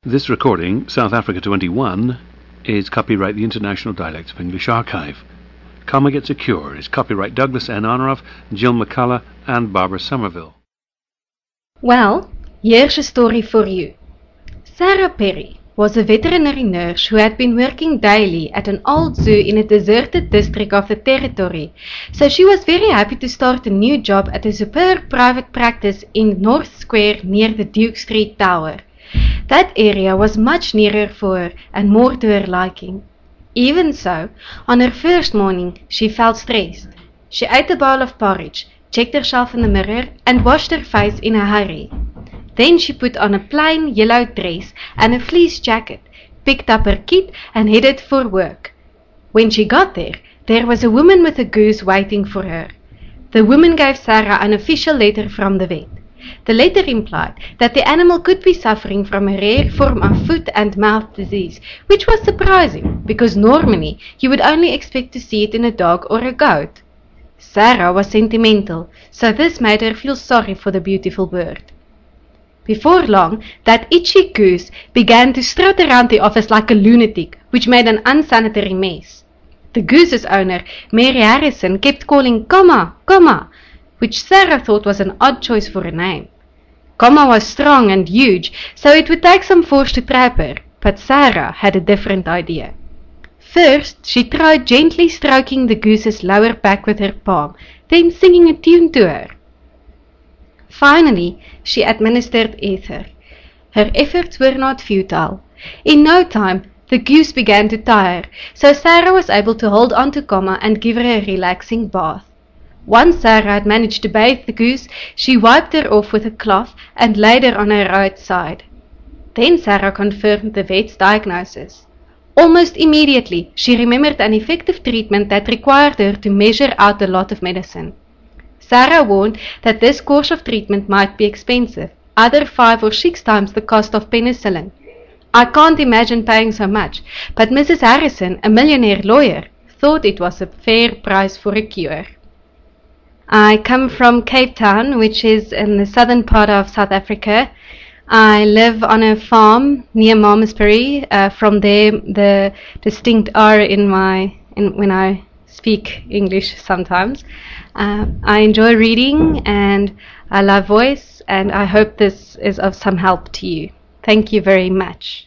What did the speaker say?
This recording, South Africa 21, is copyright the International Dialects of English Archive. Comma Gets a Cure is copyright Douglas N. Honoraff, Jill McCullough, and Barbara Somerville. Well, here's a story for you. Sarah Perry was a veterinary nurse who had been working daily at an old zoo in a deserted district of the territory, so she was very happy to start a new job at a superb private practice in North Square near the Duke Street Tower. That area was much nearer for her and more to her liking. Even so, on her first morning, she felt stressed. She ate a bowl of porridge, checked herself in the mirror, and washed her face in a hurry. Then she put on a plain yellow dress and a fleece jacket, picked up her kit, and headed for work. When she got there was a woman with a goose waiting for her. The woman gave Sarah an official letter from the vet. The letter implied that the animal could be suffering from a rare form of foot and mouth disease, which was surprising, because normally you would only expect to see it in a dog or a goat. Sarah was sentimental, so this made her feel sorry for the beautiful bird. Before long, that itchy goose began to strut around the office like a lunatic, which made an unsanitary mess. The goose's owner, Mary Harrison, kept calling Comma, Comma, which Sarah thought was an odd choice for a name. Comma was strong and huge, so it would take some force to trap her, but Sarah had a different idea. First, she tried gently stroking the goose's lower back with her palm, then singing a tune to her. Finally, she administered ether. Her efforts were not futile. In no time, the goose began to tire, so Sarah was able to hold on to Comma and give her a relaxing bath. Once Sarah had managed to bathe the goose, she wiped her off with a cloth and laid her on her right side. Then Sarah confirmed the vet's diagnosis. Almost immediately, she remembered an effective treatment that required her to measure out a lot of medicine. Sarah warned that this course of treatment might be expensive, either 5 or 6 times the cost of penicillin. I can't imagine paying so much, but Mrs. Harrison, a millionaire lawyer, thought it was a fair price for a cure. I come from Cape Town, which is in the southern part of South Africa. I live on a farm near Malmesbury. From there, the distinct R when I speak English sometimes. I enjoy reading and I love voice, and I hope this is of some help to you. Thank you very much.